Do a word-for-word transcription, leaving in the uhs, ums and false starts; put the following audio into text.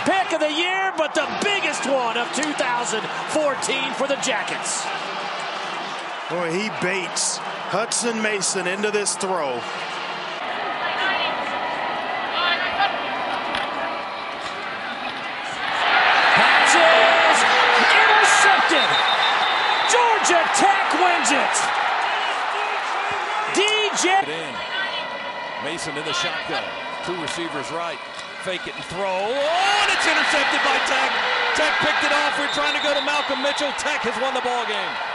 pick of the year, but the biggest one of two thousand fourteen for the Jackets. Boy, he baits Hutson Mason into this throw. Passes intercepted. Georgia Tech wins it. D J Mason in the shotgun. Two receivers right. Fake it and throw. Oh, and it's intercepted by Tech. Tech picked it off. We're trying to go to Malcolm Mitchell. Tech has won the ball game.